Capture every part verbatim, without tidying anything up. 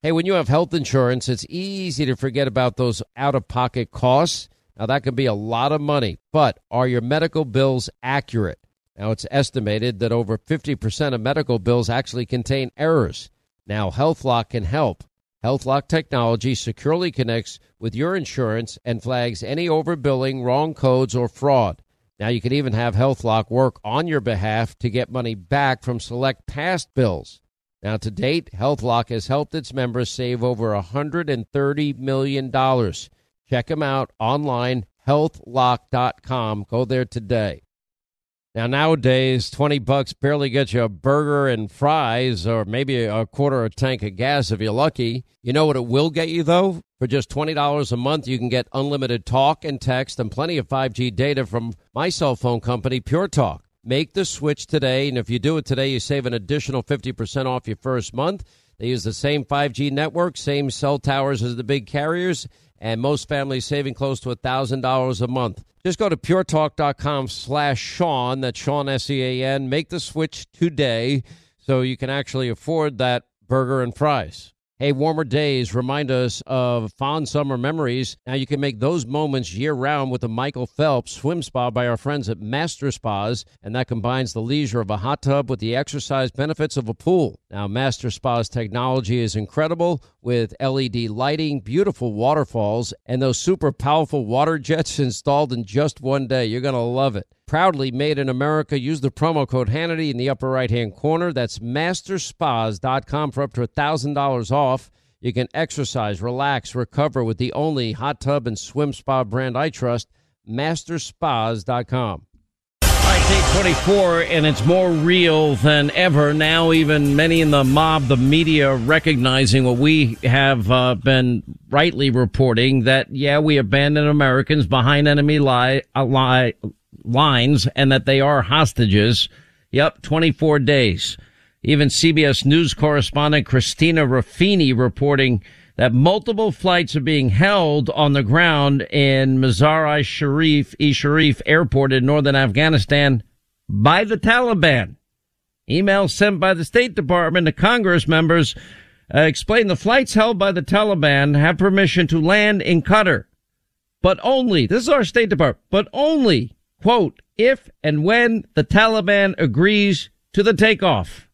Hey, when you have health insurance, it's easy to forget about those out-of-pocket costs. Now, that can be a lot of money, but are your medical bills accurate? Now, it's estimated that over fifty percent of medical bills actually contain errors. Now, HealthLock can help. HealthLock technology securely connects with your insurance and flags any overbilling, wrong codes, or fraud. Now, you can even have HealthLock work on your behalf to get money back from select past bills. Now, to date, HealthLock has helped its members save over one hundred thirty million dollars. Check them out online, health lock dot com. Go there today. Now, nowadays, twenty bucks barely gets you a burger and fries or maybe a quarter of a tank of gas if you're lucky. You know what it will get you, though? For just twenty dollars a month, you can get unlimited talk and text and plenty of five G data from my cell phone company, Pure Talk. Make the switch today, and if you do it today, you save an additional fifty percent off your first month. They use the same five G network, same cell towers as the big carriers, and most families saving close to one thousand dollars a month. Just go to puretalk.com slash Sean, that's Sean, S E A N. Make the switch today so you can actually afford that burger and fries. Hey, warmer days remind us of fond summer memories. Now you can make those moments year-round with the Michael Phelps Swim Spa by our friends at Master Spas, and that combines the leisure of a hot tub with the exercise benefits of a pool. Now, Master Spa's technology is incredible with L E D lighting, beautiful waterfalls, and those super powerful water jets installed in just one day. You're going to love it. Proudly made in America. Use the promo code Hannity in the upper right-hand corner. That's master spas dot com for up to one thousand dollars off. You can exercise, relax, recover with the only hot tub and swim spa brand I trust, master spas dot com. All right, day twenty-four, and it's more real than ever. Now even many in the mob, the media, recognizing what we have uh, been rightly reporting, that, yeah, we abandon Americans behind enemy lie, uh, lie lines and that they are hostages. Yep, twenty-four days. Even C B S News correspondent Christina Ruffini reporting that multiple flights are being held on the ground in Mazar-i-Sharif, e-Sharif Airport in northern Afghanistan by the Taliban. Emails sent by the State Department to Congress members uh, explain the flights held by the Taliban have permission to land in Qatar, but only, this is our State Department, but only, quote, if and when the Taliban agrees to the takeoff.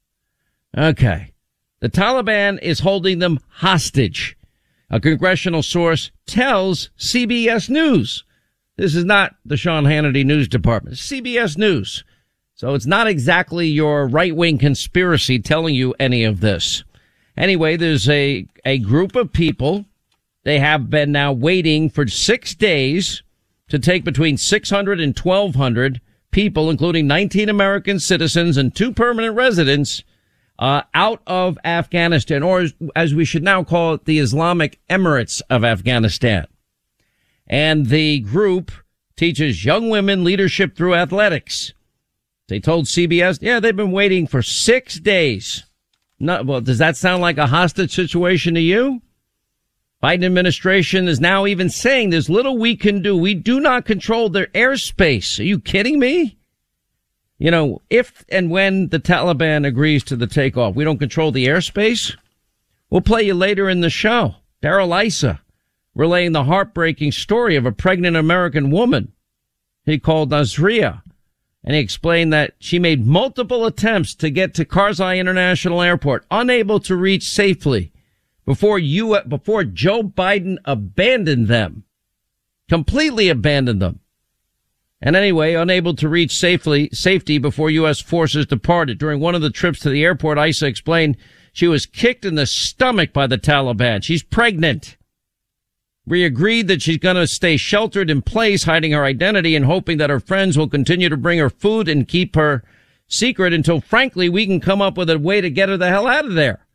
Okay. The Taliban is holding them hostage. A congressional source tells C B S News. This is not the Sean Hannity News Department. C B S News. So it's not exactly your right-wing conspiracy telling you any of this. Anyway, there's a, a group of people. They have been now waiting for six days to take between six hundred and twelve hundred people, including nineteen American citizens and two permanent residents, uh, out of Afghanistan, or as, as we should now call it, the Islamic Emirates of Afghanistan. And the group teaches young women leadership through athletics. They told C B S, yeah, they've been waiting for six days. No, well, does that sound like a hostage situation to you? Biden administration is now even saying there's little we can do. We do not control their airspace. Are you kidding me? You know, if and when the Taliban agrees to the takeoff, we don't control the airspace. We'll play you later in the show. Darrell Issa relaying the heartbreaking story of a pregnant American woman he called Nazria. And he explained that she made multiple attempts to get to Karzai International Airport, unable to reach safely before you, before Joe Biden abandoned them, completely abandoned them. And anyway, unable to reach safely, safety before U S forces departed. During one of the trips to the airport, Issa explained she was kicked in the stomach by the Taliban. She's pregnant. We agreed that she's going to stay sheltered in place, hiding her identity and hoping that her friends will continue to bring her food and keep her secret until, frankly, we can come up with a way to get her the hell out of there.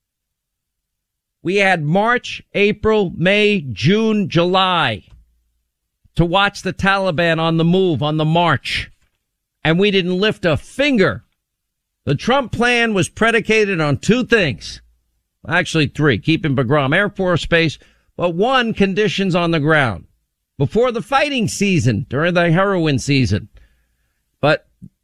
We had March, April, May, June, July to watch the Taliban on the move, on the march, and we didn't lift a finger. The Trump plan was predicated on two things. Actually, three. Keeping Bagram Air Force Base, but one, conditions on the ground before the fighting season, during the heroin season. But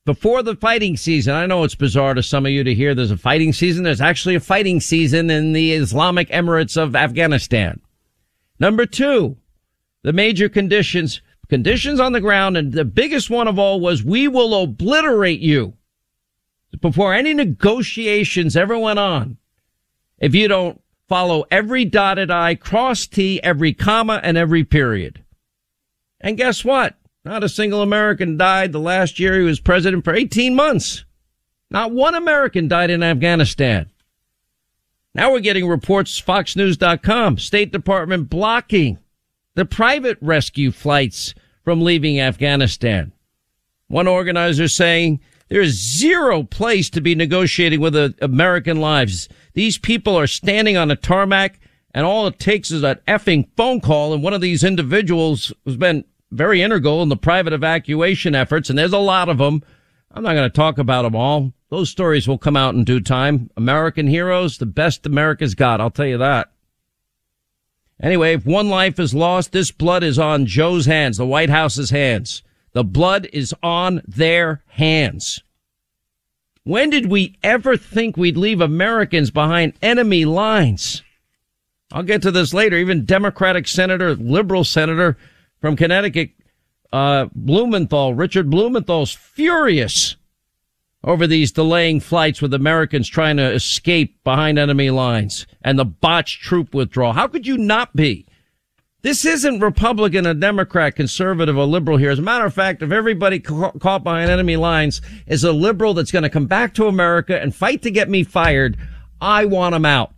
before the fighting season. I know it's bizarre to some of you to hear there's a fighting season. There's actually a fighting season in the Islamic Emirates of Afghanistan. Number two, the major conditions, conditions on the ground. And the biggest one of all was, we will obliterate you. Before any negotiations ever went on, if you don't follow every dotted I, cross T, every comma, and every period. And guess what? Not a single American died the last year he was president for eighteen months. Not one American died in Afghanistan. Now we're getting reports, fox news dot com, State Department blocking the private rescue flights from leaving Afghanistan. One organizer saying there is zero place to be negotiating with uh, American lives. These people are standing on a tarmac, and all it takes is an effing phone call, and one of these individuals who's been very integral in the private evacuation efforts, and there's a lot of them. I'm not going to talk about them all. Those stories will come out in due time. American heroes, the best America's got, I'll tell you that. Anyway, if one life is lost, this blood is on Joe's hands, the White House's hands. The blood is on their hands. When did we ever think we'd leave Americans behind enemy lines? I'll get to this later. Even Democratic Senator, liberal Senator from Connecticut, uh, Blumenthal, Richard Blumenthal's furious over these delaying flights with Americans trying to escape behind enemy lines and the botched troop withdrawal. How could you not be? This isn't Republican or Democrat, conservative or liberal here. As a matter of fact, if everybody ca- caught behind enemy lines is a liberal that's going to come back to America and fight to get me fired, I want them out.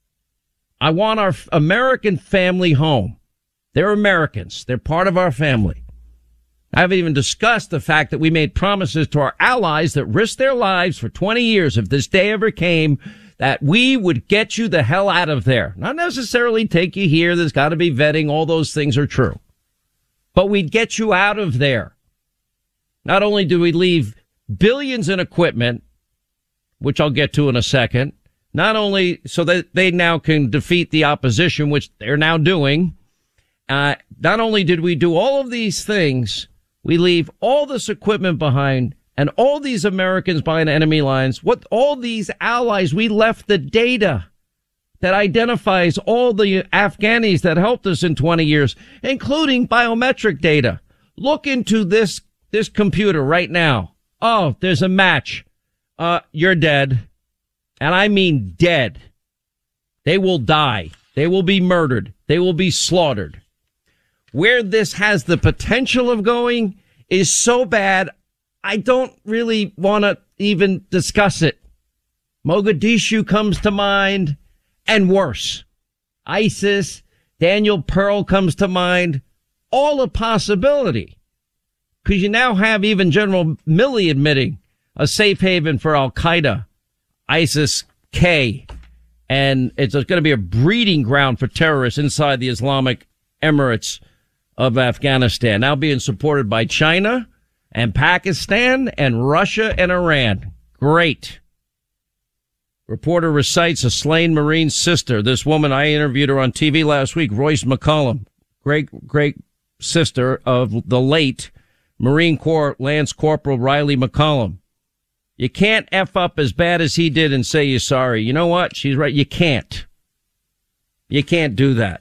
I want our American family home. They're Americans. They're part of our family. I haven't even discussed the fact that we made promises to our allies that risked their lives for twenty years if this day ever came, that we would get you the hell out of there. Not necessarily take you here. There's got to be vetting. All those things are true. But we'd get you out of there. Not only do we leave billions in equipment, which I'll get to in a second, not only so that they now can defeat the opposition, which they're now doing, uh, not only did we do all of these things, we leave all this equipment behind and all these Americans behind enemy lines. What all these allies, we left the data that identifies all the Afghanis that helped us in twenty years, including biometric data. Look into this, this computer right now. Oh, there's a match. Uh, you're dead. And I mean dead. They will die. They will be murdered. They will be slaughtered. Where this has the potential of going is so bad, I don't really want to even discuss it. Mogadishu comes to mind, and worse. ISIS, Daniel Pearl comes to mind. All a possibility. Because you now have even General Milley admitting a safe haven for Al-Qaeda, ISIS-K, and it's going to be a breeding ground for terrorists inside the Islamic Emirates of Afghanistan, now being supported by China and Pakistan and Russia and Iran. Great. Reporter recites a slain Marine sister. This woman, I interviewed her on T V last week, Royce McCollum, great, great sister of the late Marine Corps Lance Corporal Riley McCollum. You can't F up as bad as he did and say you're sorry. You know what? She's right. You can't. You can't do that.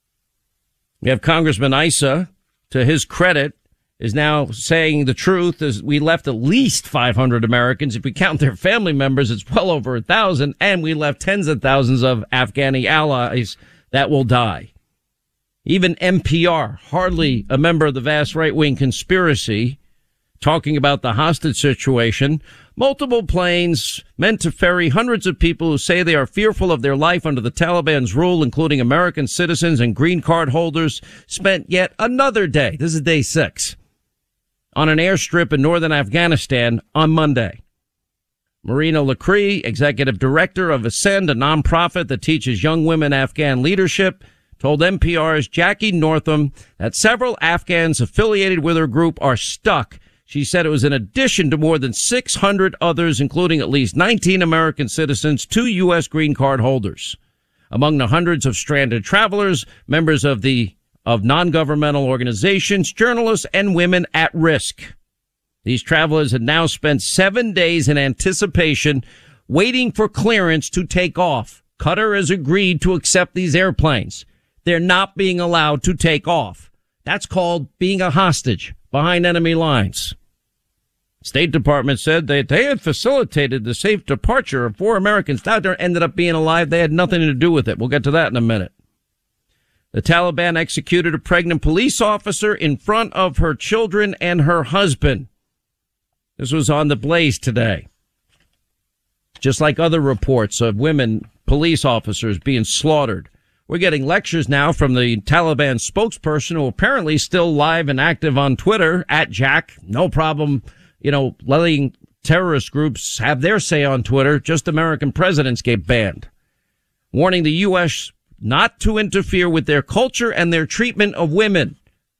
We have Congressman Issa, to his credit, is now saying the truth. Is we left at least five hundred Americans. If we count their family members, it's well over a thousand. And we left tens of thousands of Afghani allies that will die. Even N P R, hardly a member of the vast right-wing conspiracy, talking about the hostage situation. Multiple planes meant to ferry hundreds of people who say they are fearful of their life under the Taliban's rule, including American citizens and green card holders, spent yet another day. This is day six on an airstrip in northern Afghanistan on Monday. Marina Lakri, executive director of Ascend, a nonprofit that teaches young women Afghan leadership, told N P R's Jackie Northam that several Afghans affiliated with her group are stuck. She said it was in addition to more than six hundred others, including at least nineteen American citizens, two U S green card holders. Among the hundreds of stranded travelers, members of the of non-governmental organizations, journalists, and women at risk. These travelers had now spent seven days in anticipation, waiting for clearance to take off. Qatar has agreed to accept these airplanes. They're not being allowed to take off. That's called being a hostage behind enemy lines. State Department said that they had facilitated the safe departure of four Americans. Now they ended up being alive. They had nothing to do with it. We'll get to that in a minute. The Taliban executed a pregnant police officer in front of her children and her husband. This was on the Blaze today. Just like other reports of women police officers being slaughtered. We're getting lectures now from the Taliban spokesperson, who apparently is still live and active on Twitter, at Jack. No problem, you know, letting terrorist groups have their say on Twitter. Just American presidents get banned. Warning the U S not to interfere with their culture and their treatment of women.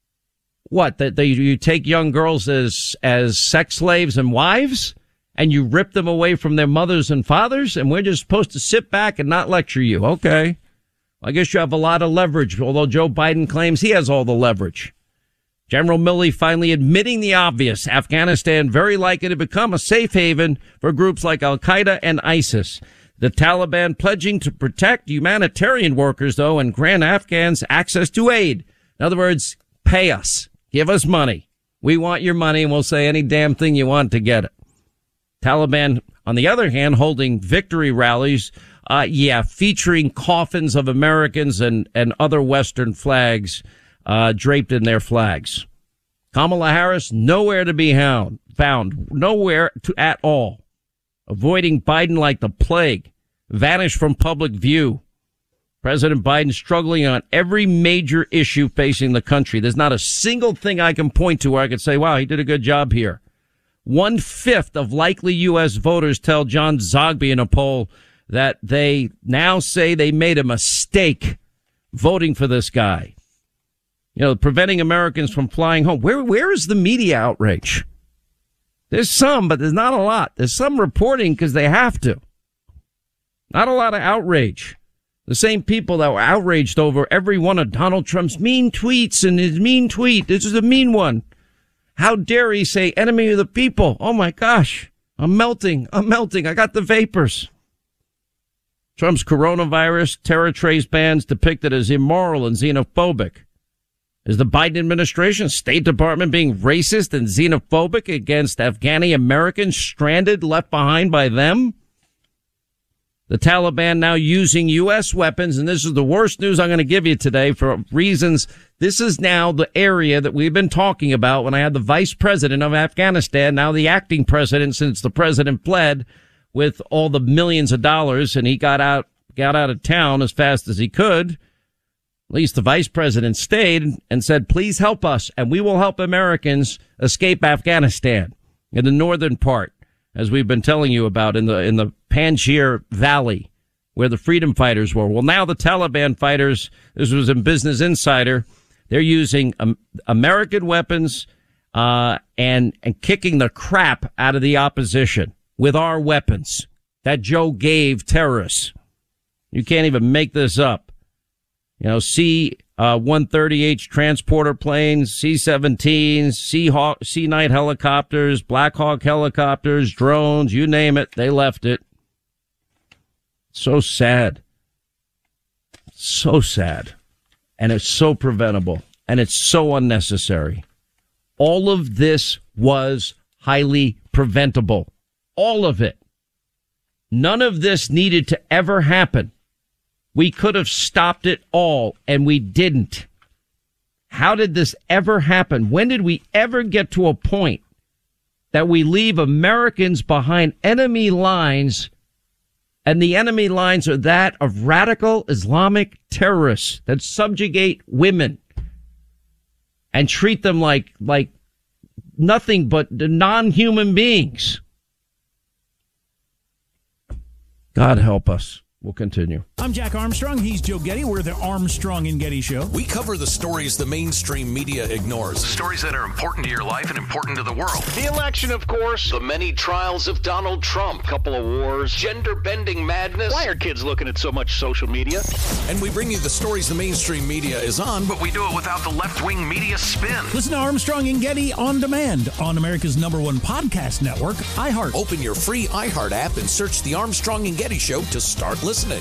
What, that they, you take young girls as, as sex slaves and wives, and you rip them away from their mothers and fathers, and we're just supposed to sit back and not lecture you? Okay. I guess you have a lot of leverage, although Joe Biden claims he has all the leverage. General Milley finally admitting the obvious. Afghanistan very likely to become a safe haven for groups like Al-Qaeda and ISIS. The Taliban pledging to protect humanitarian workers, though, and grant Afghans access to aid. In other words, pay us. Give us money. We want your money, and we'll say any damn thing you want to get it. Taliban, on the other hand, holding victory rallies, uh, yeah, featuring coffins of Americans and, and other Western flags, uh, draped in their flags. Kamala Harris, nowhere to be found, found, nowhere to, at all. Avoiding Biden like the plague, vanished from public view. President Biden struggling on every major issue facing the country. There's not a single thing I can point to where I could say, wow, he did a good job here. One fifth of likely U S voters tell John Zogby in a poll that they now say they made a mistake voting for this guy. You know, preventing Americans from flying home. Where, where is the media outrage? There's some, but there's not a lot. There's some reporting because they have to. Not a lot of outrage. The same people that were outraged over every one of Donald Trump's mean tweets and his mean tweet. This is a mean one. How dare he say enemy of the people? Oh my gosh. I'm melting. I'm melting. I got the vapors. Trump's coronavirus terror trace bans depicted as immoral and xenophobic. Is the Biden administration, State Department, being racist and xenophobic against Afghani Americans stranded, left behind by them? The Taliban now using U S weapons, and this is the worst news I'm going to give you today for reasons. This is now the area that we've been talking about when I had the vice president of Afghanistan, now the acting president since the president fled with all the millions of dollars, and he got out, got out of town as fast as he could. At least the vice president stayed and said, please help us, and we will help Americans escape Afghanistan in the northern part, as we've been telling you about in the in the Panjshir Valley, where the freedom fighters were. Well, now the Taliban fighters, this was in Business Insider, they're using um, American weapons uh and and kicking the crap out of the opposition with our weapons that Joe gave terrorists. You can't even make this up. You know, C one thirty H transporter planes, C seventeens, C Hawk, C nine helicopters, Black Hawk helicopters, drones, you name it, they left it. So sad. So sad. And it's so preventable. And it's so unnecessary. All of this was highly preventable. All of it. None of this needed to ever happen. We could have stopped it all, and we didn't. How did this ever happen? When did we ever get to a point that we leave Americans behind enemy lines, and the enemy lines are that of radical Islamic terrorists that subjugate women and treat them like, like nothing but non-human beings? God help us. We'll continue. I'm Jack Armstrong. He's Joe Getty. We're the Armstrong and Getty Show. We cover the stories the mainstream media ignores. Stories that are important to your life and important to the world. The election, of course. The many trials of Donald Trump. Couple of wars. Gender-bending madness. Why are kids looking at so much social media? And we bring you the stories the mainstream media is on, but we do it without the left-wing media spin. Listen to Armstrong and Getty on demand on America's number one podcast network, iHeart. Open your free iHeart app and search The Armstrong and Getty Show to start listening.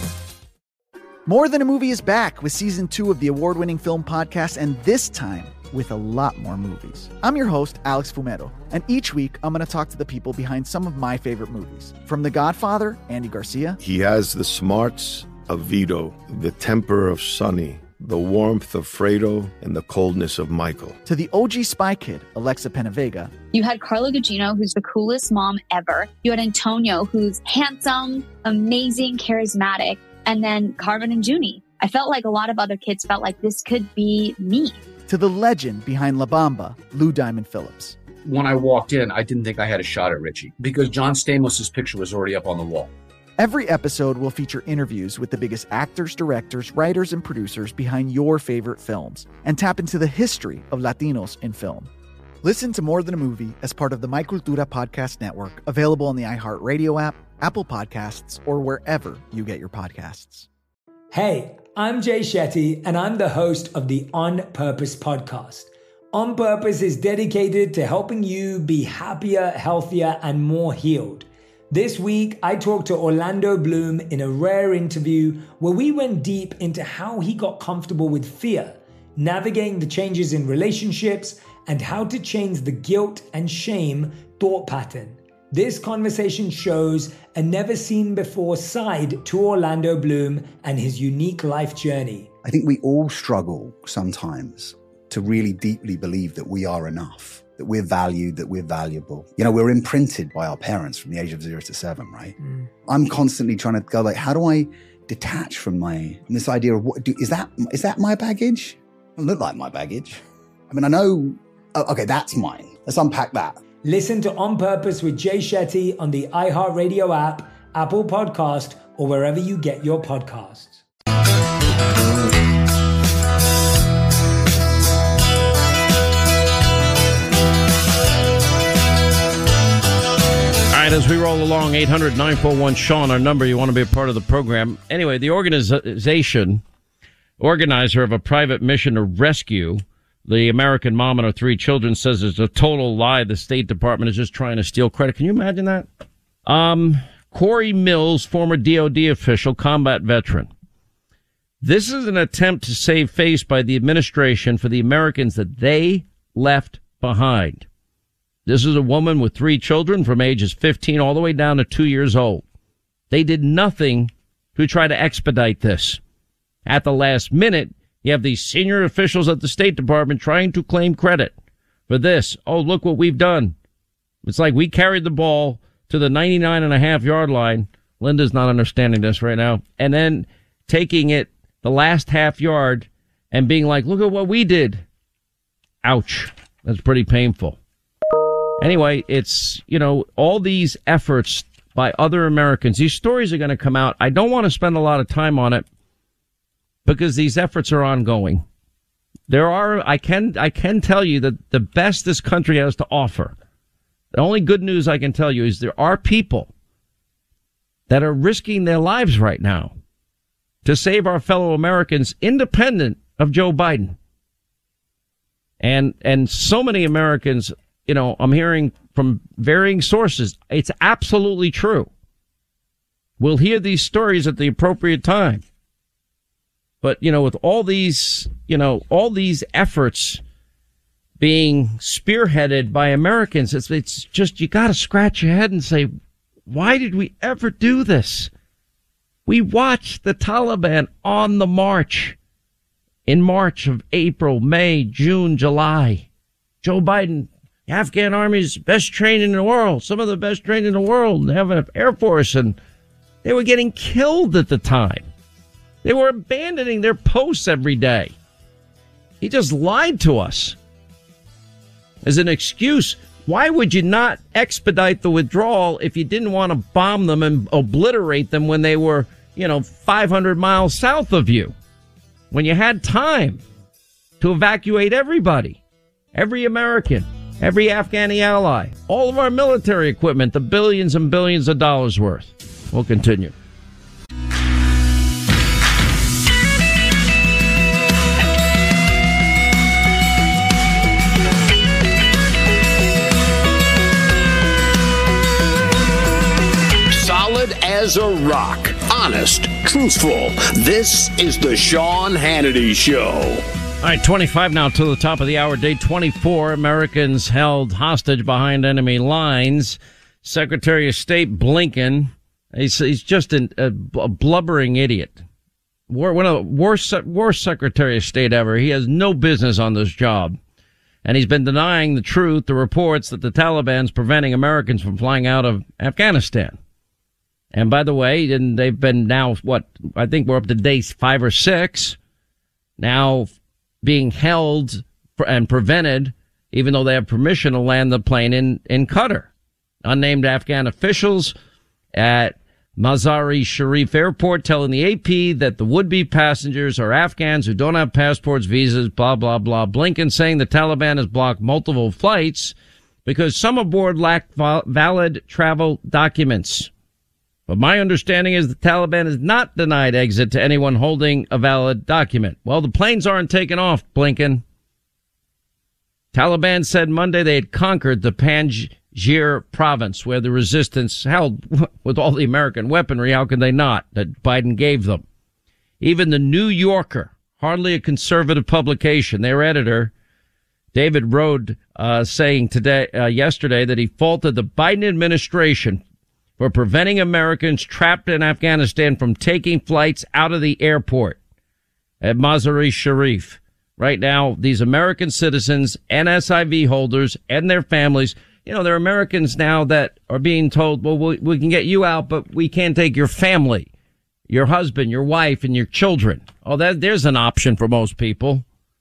More Than a Movie is back with season two of the award-winning film podcast, and this time with a lot more movies. I'm your host, Alex Fumero, and each week I'm going to talk to the people behind some of my favorite movies. From The Godfather, Andy Garcia. He has the smarts of Vito, the temper of Sonny, the warmth of Fredo, and the coldness of Michael. To the O G Spy Kid, Alexa Penavega. You had Carla Gugino, who's the coolest mom ever. You had Antonio, who's handsome, amazing, charismatic. And then Carmen and Junie. I felt like a lot of other kids felt like this could be me. To the legend behind La Bamba, Lou Diamond Phillips. When I walked in, I didn't think I had a shot at Richie because John Stamos' picture was already up on the wall. Every episode will feature interviews with the biggest actors, directors, writers, and producers behind your favorite films and tap into the history of Latinos in film. Listen to More Than a Movie as part of the My Cultura Podcast Network, available on the iHeartRadio app, Apple Podcasts, or wherever you get your podcasts. Hey, I'm Jay Shetty, and I'm the host of the On Purpose podcast. On Purpose is dedicated to helping you be happier, healthier, and more healed. This week, I talked to Orlando Bloom in a rare interview where we went deep into how he got comfortable with fear, navigating the changes in relationships, and how to change the guilt and shame thought pattern. This conversation shows a never-seen-before side to Orlando Bloom and his unique life journey. I think we all struggle sometimes to really deeply believe that we are enough, that we're valued, that we're valuable. You know, we're imprinted by our parents from the age of zero to seven, right? Mm. I'm constantly trying to go like, how do I detach from my, from this idea of what, do, is that, is that my baggage? It doesn't look like my baggage. I mean, I know, oh, okay, that's mine. Let's unpack that. Listen to On Purpose with Jay Shetty on the iHeartRadio app, Apple Podcast, or wherever you get your podcasts. All right, as we roll along, eight hundred nine four one Sean, our number. You want to be a part of the program. Anyway, the organization, organizer of a private mission to rescue the American mom and her three children, says it's a total lie. The State Department is just trying to steal credit. Can you imagine that? Um, Corey Mills, former D O D official, combat veteran. This is an attempt to save face by the administration for the Americans that they left behind. This is a woman with three children from ages fifteen all the way down to two years old. They did nothing to try to expedite this. At the last minute, you have these senior officials at the State Department trying to claim credit for this. Oh, look what we've done. It's like we carried the ball to the ninety-nine and a half yard line. Linda's not understanding this right now. And then taking it the last half yard and being like, look at what we did. Ouch. That's pretty painful. Anyway, it's, you know, all these efforts by other Americans. These stories are going to come out. I don't want to spend a lot of time on it, because these efforts are ongoing. There are, I can, I can tell you that the best this country has to offer, the only good news I can tell you is there are people that are risking their lives right now to save our fellow Americans, independent of Joe Biden. And, and so many Americans, you know, I'm hearing from varying sources, it's absolutely true. We'll hear these stories at the appropriate time. But, you know, with all these, you know, all these efforts being spearheaded by Americans, it's, it's just, you got to scratch your head and say, why did we ever do this? We watched the Taliban on the march in March of April, May, June, July. Joe Biden, the Afghan army's best trained in the world, some of the best trained in the world. They have an Air Force, and they were getting killed at the time. They were abandoning their posts every day. He just lied to us as an excuse. Why would you not expedite the withdrawal if you didn't want to bomb them and obliterate them when they were you know, five hundred miles south of you when you had time to evacuate everybody, every American, every Afghani ally, all of our military equipment, the billions and billions of dollars worth. We'll continue. As a rock. Honest, truthful. This is the Sean Hannity Show. All right, twenty-five now to the top of the hour. Day twenty-four, Americans held hostage behind enemy lines. Secretary of State Blinken, he's, he's just an, a, a blubbering idiot. One of the worst, worst Secretary of State ever. He has no business on this job. And he's been denying the truth, the reports that the Taliban's preventing Americans from flying out of Afghanistan. And by the way, and they've been now, what, I think we're up to day five or six, now being held and prevented, even though they have permission to land the plane in, in Qatar. Unnamed Afghan officials at Mazar-e Sharif Airport telling the A P that the would-be passengers are Afghans who don't have passports, visas, blah, blah, blah. Blinken saying the Taliban has blocked multiple flights because some aboard lacked valid travel documents. But my understanding is the Taliban has not denied exit to anyone holding a valid document. Well, the planes aren't taking off, Blinken. Taliban said Monday they had conquered the Panjshir province, where the resistance held with all the American weaponry. How can they not? That Biden gave them. Even the New Yorker, hardly a conservative publication, their editor, David Rode, uh, saying today, uh, yesterday that he faulted the Biden administration for preventing Americans trapped in Afghanistan from taking flights out of the airport at Mazar-e Sharif. Right now, these American citizens, N S I V holders, and their families, you know, they're Americans now that are being told, well, we, we can get you out, but we can't take your family, your husband, your wife, and your children. Oh, that, there's an option for most people.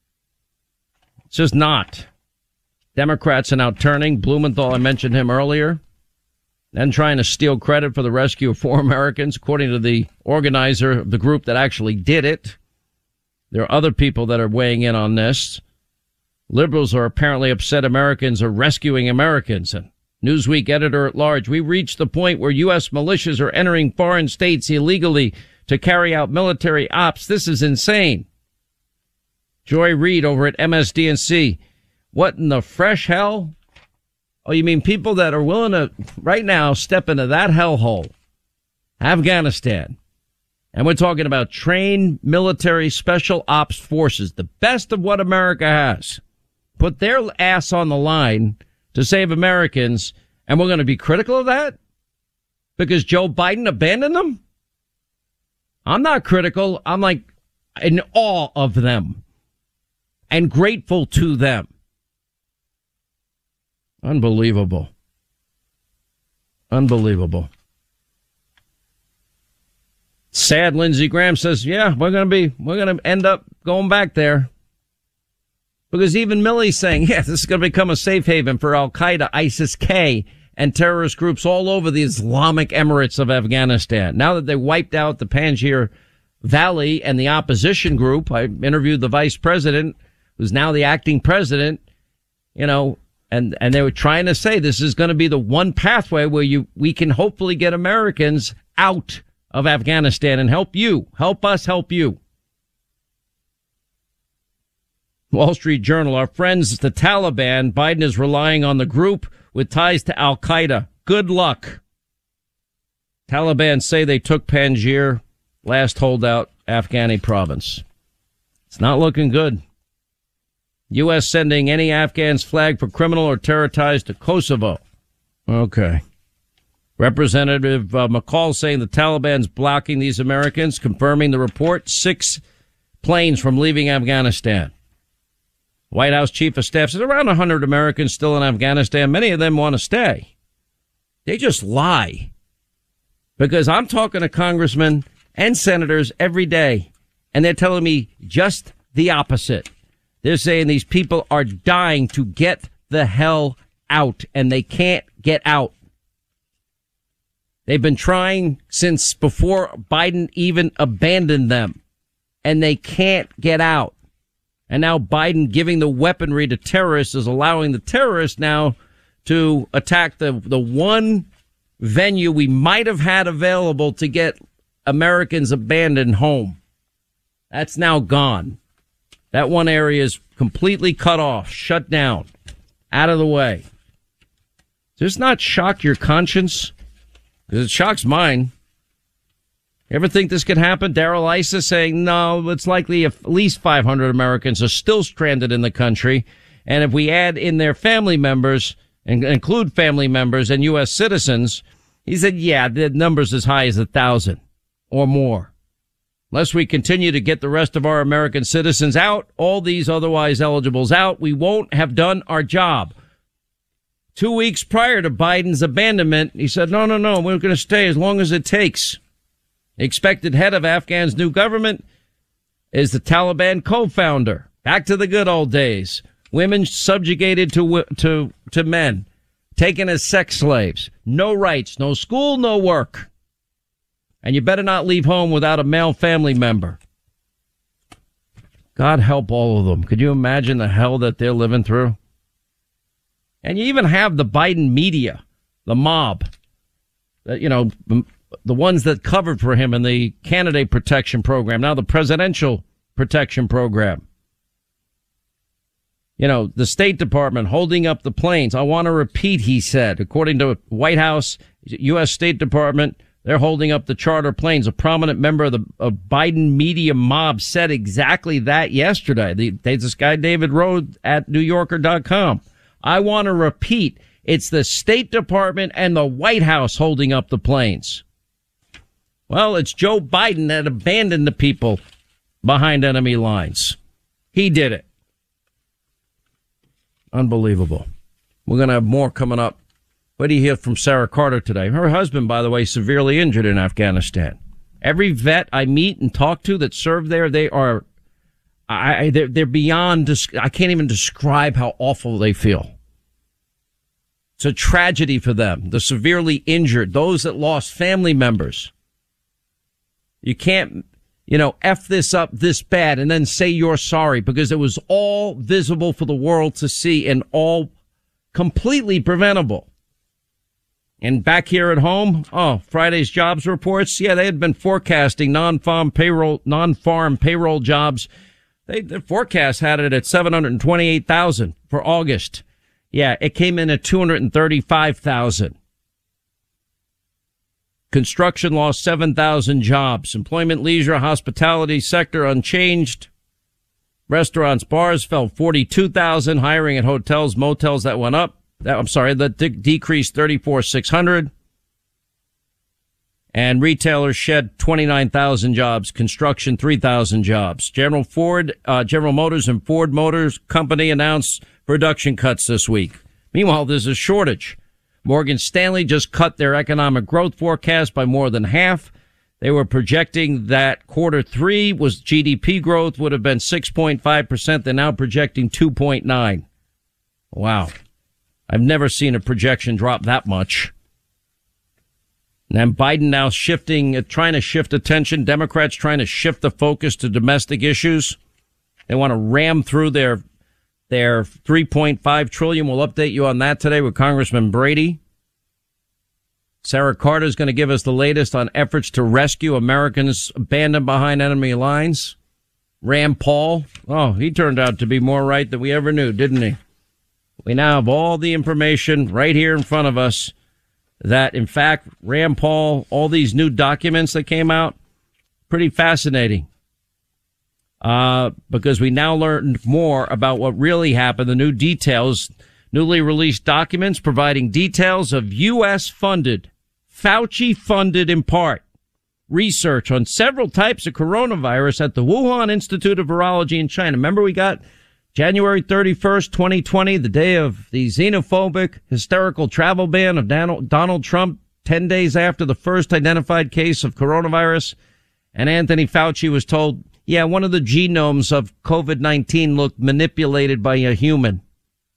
It's just not. Democrats are now turning. Blumenthal, I mentioned him earlier. And trying to steal credit for the rescue of four Americans, according to the organizer of the group that actually did it. There are other people that are weighing in on this. Liberals are apparently upset Americans are rescuing Americans. And Newsweek editor at large, we reached the point where U S militias are entering foreign states illegally to carry out military ops. This is insane. Joy Reid over at M S D N C. What in the fresh hell? Oh, you mean people that are willing to, right now, step into that hellhole, Afghanistan. And we're talking about trained military special ops forces, the best of what America has. Put their ass on the line to save Americans, and we're going to be critical of that? Because Joe Biden abandoned them? I'm not critical. I'm like in awe of them and grateful to them. Unbelievable. Unbelievable. Sad Lindsey Graham says, yeah, we're going to be, we're going to end up going back there. Because even Milley's saying, yeah, this is going to become a safe haven for Al-Qaeda, ISIS-K, and terrorist groups all over the Islamic Emirates of Afghanistan. Now that they wiped out the Panjshir Valley and the opposition group, I interviewed the vice president, who's now the acting president, you know, And, and they were trying to say this is going to be the one pathway where you, we can hopefully get Americans out of Afghanistan and help you, help us help you. Wall Street Journal, our friends, the Taliban, Biden is relying on the group with ties to Al-Qaeda. Good luck. Taliban say they took Panjshir, last holdout Afghani province. It's not looking good. U S sending any Afghans flagged for criminal or terror ties to Kosovo. Okay. Representative uh, McCall saying the Taliban's blocking these Americans, confirming the report. Six planes from leaving Afghanistan. White House Chief of Staff says around one hundred Americans still in Afghanistan. Many of them want to stay. They just lie. Because I'm talking to congressmen and senators every day, and they're telling me just the opposite. They're saying these people are dying to get the hell out, and they can't get out. They've been trying since before Biden even abandoned them, and they can't get out. And now Biden giving the weaponry to terrorists is allowing the terrorists now to attack the, the one venue we might have had available to get Americans abandoned home. That's now gone. That one area is completely cut off, shut down, out of the way. Does this not shock your conscience? Because it shocks mine. You ever think this could happen? Darrell Issa saying, no, it's likely at least five hundred Americans are still stranded in the country. And if we add in their family members and include family members and U S citizens, he said, yeah, the number's as high as a thousand or more. Unless we continue to get the rest of our American citizens out, all these otherwise eligibles out, we won't have done our job. Two weeks prior to Biden's abandonment, he said, no, no, no, we're going to stay as long as it takes. The expected head of Afghan's new government is the Taliban co-founder. Back to the good old days. Women subjugated to to to men, taken as sex slaves. No rights, no school, no work. And you better not leave home without a male family member. God help all of them. Could you imagine the hell that they're living through? And you even have the Biden media, the mob, that, you know, the ones that covered for him in the candidate protection program, now the presidential protection program. You know, the State Department holding up the planes. I want to repeat, he said, according to White House, U S State Department, they're holding up the charter planes. A prominent member of the of Biden media mob said exactly that yesterday. The, this guy, David Rode at New Yorker dot com. I want to repeat, it's the State Department and the White House holding up the planes. Well, it's Joe Biden that abandoned the people behind enemy lines. He did it. Unbelievable. We're going to have more coming up. What do you hear from Sarah Carter today? Her husband, by the way, severely injured in Afghanistan. Every vet I meet and talk to that served there, they are, I, they're, they're beyond, I can't even describe how awful they feel. It's a tragedy for them. The severely injured, those that lost family members. You can't, you know, F this up this bad and then say you're sorry, because it was all visible for the world to see and all completely preventable. And back here at home, oh, Friday's jobs reports, yeah, they had been forecasting non-farm payroll, non-farm payroll jobs. They, the forecast had it at seven hundred twenty-eight thousand for August. Yeah, it came in at two hundred thirty-five thousand. Construction lost seven thousand jobs. Employment, leisure, hospitality sector unchanged. Restaurants, bars fell forty-two thousand. Hiring at hotels, motels, that went up. That, I'm sorry, that de- decreased thirty-four thousand six hundred. And retailers shed twenty-nine thousand jobs. Construction, three thousand jobs. General Ford, uh, General Motors and Ford Motors Company announced production cuts this week. Meanwhile, there's a shortage. Morgan Stanley just cut their economic growth forecast by more than half. They were projecting that quarter three was G D P growth would have been six point five percent. They're now projecting two point nine. Wow. I've never seen a projection drop that much. And then Biden now shifting, trying to shift attention. Democrats trying to shift the focus to domestic issues. They want to ram through their their three point five trillion dollars. We'll update you on that today with Congressman Brady. Sarah Carter is going to give us the latest on efforts to rescue Americans abandoned behind enemy lines. Rand Paul, oh, he turned out to be more right than we ever knew, didn't he? We now have all the information right here in front of us that, in fact, Rand Paul, all these new documents that came out, pretty fascinating. Uh, because we now learned more about what really happened, the new details, newly released documents providing details of U S funded, Fauci funded in part, research on several types of coronavirus at the Wuhan Institute of Virology in China. Remember, we got January thirty-first, twenty twenty, the day of the xenophobic, hysterical travel ban of Donald Trump, ten days after the first identified case of coronavirus. And Anthony Fauci was told, yeah, one of the genomes of COVID nineteen looked manipulated by a human.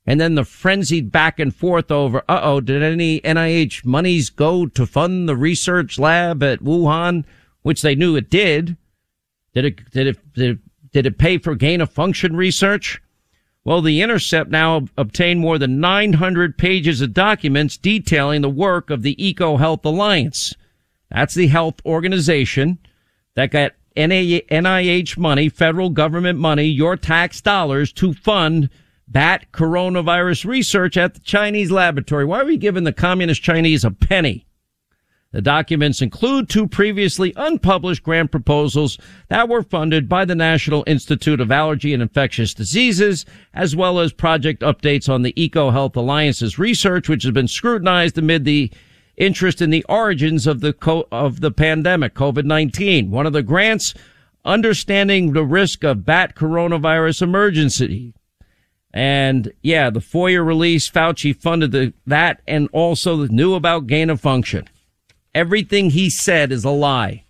And then the frenzied back and forth over, uh-oh, did any N I H monies go to fund the research lab at Wuhan, which they knew it did. Did it, did it, did it, did it pay for gain of function research? Well, The Intercept now obtained more than nine hundred pages of documents detailing the work of the EcoHealth Alliance. That's the health organization that got N I H money, federal government money, your tax dollars to fund bat coronavirus research at the Chinese laboratory. Why are we giving the communist Chinese a penny? The documents include two previously unpublished grant proposals that were funded by the National Institute of Allergy and Infectious Diseases, as well as project updates on the EcoHealth Alliance's research, which has been scrutinized amid the interest in the origins of the co- of the pandemic, COVID nineteen. One of the grants, Understanding the Risk of Bat Coronavirus Emergency. And yeah, the FOIA release, Fauci funded the, that and also knew about gain of function. Everything he said is a lie.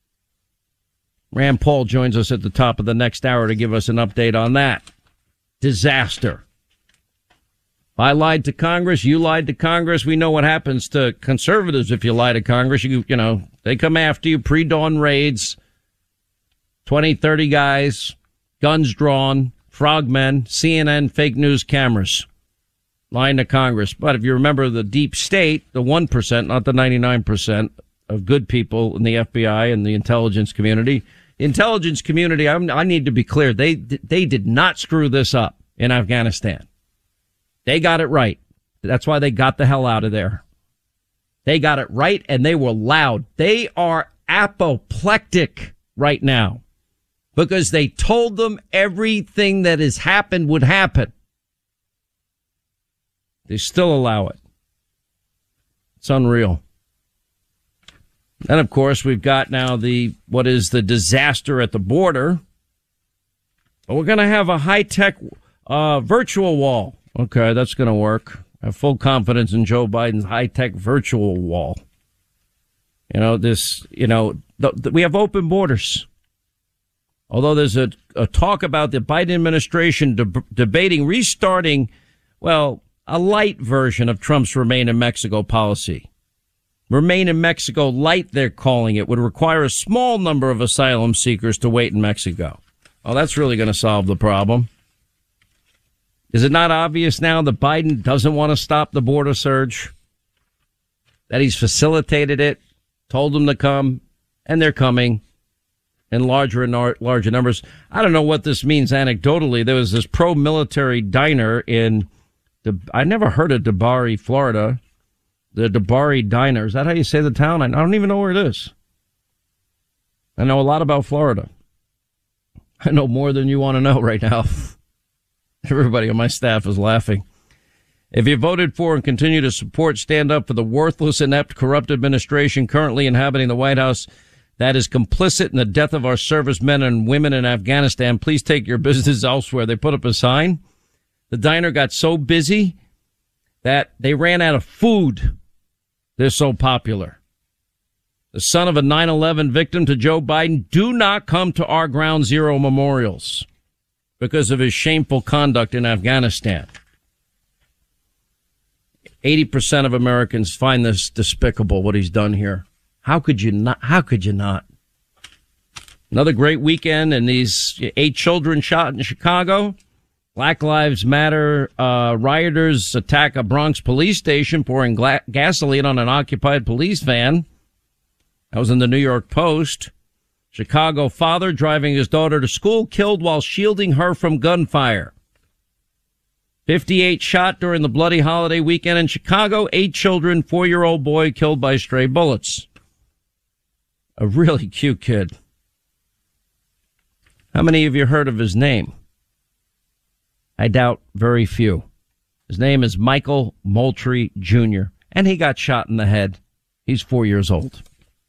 Rand Paul joins us at the top of the next hour to give us an update on that. Disaster. I lied to Congress. You lied to Congress. We know what happens to conservatives if you lie to Congress. You, you know, they come after you, pre-dawn raids, twenty, thirty guys, guns drawn, frogmen, C N N, fake news cameras. Lying to Congress. But if you remember the deep state, the one percent, not the ninety-nine percent of good people in the F B I and the intelligence community, the intelligence community, I'm, I need to be clear, they they did not screw this up in Afghanistan. They got it right. That's why they got the hell out of there. They got it right, and they were loud. They are apoplectic right now because they told them everything that has happened would happen. They still allow it. It's unreal. And, of course, we've got now the, what is the disaster at the border. But we're going to have a high-tech uh, virtual wall. Okay, that's going to work. I have full confidence in Joe Biden's high-tech virtual wall. You know, this, you know, th- th- we have open borders. Although there's a, a talk about the Biden administration de- debating restarting, well, a light version of Trump's Remain in Mexico policy. Remain in Mexico light, they're calling it, would require a small number of asylum seekers to wait in Mexico. Oh, that's really going to solve the problem. Is it not obvious now that Biden doesn't want to stop the border surge? That he's facilitated it, told them to come, and they're coming in larger and larger numbers. I don't know what this means anecdotally. There was this pro-military diner in I never heard of DeBary, Florida. The DeBary Diner. Is that how you say the town? I don't even know where it is. I know a lot about Florida. I know more than you want to know right now. Everybody on my staff is laughing. If you voted for and continue to support, stand up for the worthless, inept, corrupt administration currently inhabiting the White House that is complicit in the death of our servicemen and women in Afghanistan, please take your business elsewhere. They put up a sign. The diner got so busy that they ran out of food. They're so popular. The son of a nine eleven victim to Joe Biden, do not come to our Ground Zero memorials because of his shameful conduct in Afghanistan. eighty percent of Americans find this despicable, what he's done here. How could you not? How could you not? Another great weekend, and these eight children shot in Chicago. Black Lives Matter uh, rioters attack a Bronx police station, pouring gla- gasoline on an occupied police van. That was in the New York Post. Chicago father driving his daughter to school killed while shielding her from gunfire. fifty-eight shot during the bloody holiday weekend in Chicago. Eight children, four-year-old boy killed by stray bullets. A really cute kid. How many of you heard of his name? I doubt very few. His name is Michael Moultrie Junior, and he got shot in the head. He's four years old.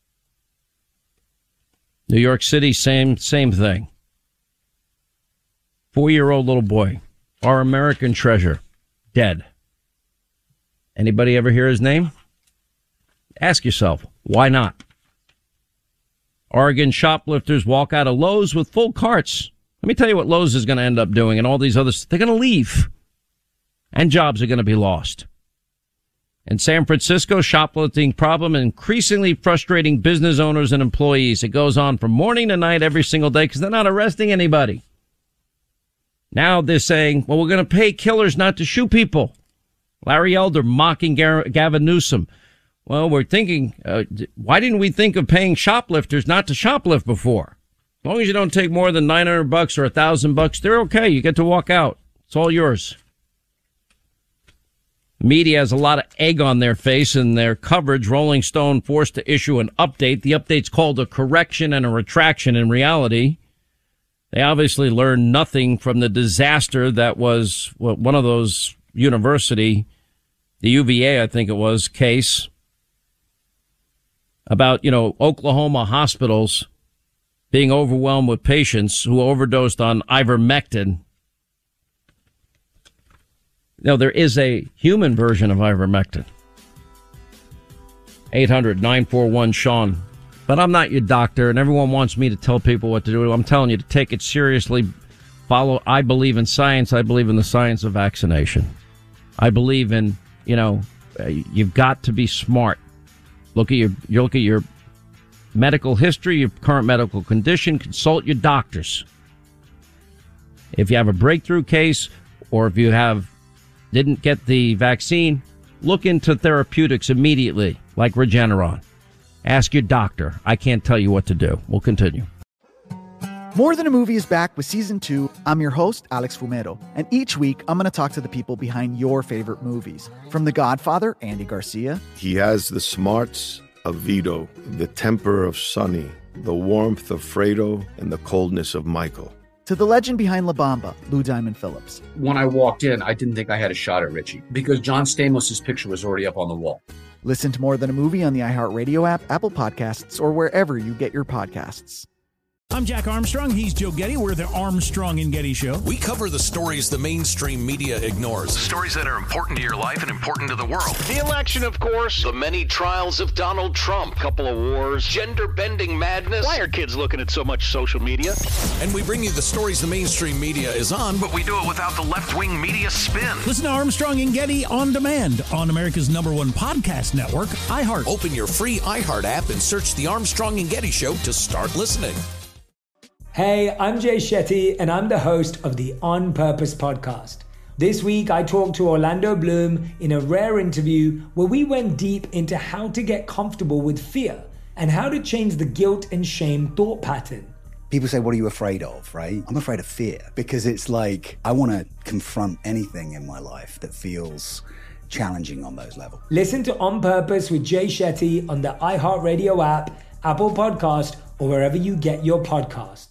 New York City, same same thing. Four-year-old little boy, our American treasure, dead. Anybody ever hear his name? Ask yourself, why not? Oregon shoplifters walk out of Lowe's with full carts. Let me tell you what Lowe's is going to end up doing and all these others. They're going to leave. and jobs are going to be lost. In San Francisco, shoplifting problem increasingly frustrating business owners and employees. It goes on from morning to night every single day because they're not arresting anybody. Now they're saying, well, we're going to pay killers not to shoot people. Larry Elder mocking Gavin Newsom. Well, we're thinking, uh, why didn't we think of paying shoplifters not to shoplift before? As long as you don't take more than nine hundred bucks or one thousand bucks, they're okay. You get to walk out. It's all yours. Media has a lot of egg on their face in their coverage. Rolling Stone forced to issue an update. The update's called a correction and a retraction. In reality, they obviously learned nothing from the disaster that was well, one of those university, the U V A, I think it was, case about, you know, Oklahoma hospitals being overwhelmed with patients who overdosed on ivermectin. No, there is a human version of ivermectin. eight hundred nine four one Sean. But I'm not your doctor, and everyone wants me to tell people what to do. I'm telling you to take it seriously. Follow. I believe in science. I believe in the science of vaccination. I believe in, you know, you've got to be smart. Look at your, you look at your medical history, your current medical condition. Consult your doctors. If you have a breakthrough case, or if you have didn't get the vaccine, look into therapeutics immediately, like Regeneron. Ask your doctor. I can't tell you what to do. We'll continue. More Than a Movie is back with season two. I'm your host, Alex Fumero, and each week I'm going to talk to the people behind your favorite movies. From The Godfather, Andy Garcia. He has the smarts of Vito, the temper of Sonny, the warmth of Fredo, and the coldness of Michael. To the legend behind La Bamba, Lou Diamond Phillips. When I walked in, I didn't think I had a shot at Richie because John Stamos' picture was already up on the wall. Listen to More Than a Movie on the iHeartRadio app, Apple Podcasts, or wherever you get your podcasts. I'm Jack Armstrong. He's Joe Getty. We're the Armstrong and Getty Show. We cover the stories the mainstream media ignores. Stories that are important to your life and important to the world. The election, of course. The many trials of Donald Trump. Couple of wars. Gender-bending madness. Why are kids looking at so much social media? And we bring you the stories the mainstream media is on, but we do it without the left-wing media spin. Listen to Armstrong and Getty on demand on America's number one podcast network, iHeart. Open your free iHeart app and search The Armstrong and Getty Show to start listening. Hey, I'm Jay Shetty, and I'm the host of the On Purpose podcast. This week, I talked to Orlando Bloom in a rare interview where we went deep into how to get comfortable with fear and how to change the guilt and shame thought pattern. People say, what are you afraid of, right? I'm afraid of fear because it's like I want to confront anything in my life that feels challenging on those levels. Listen to On Purpose with Jay Shetty on the iHeartRadio app, Apple Podcast, or wherever you get your podcasts.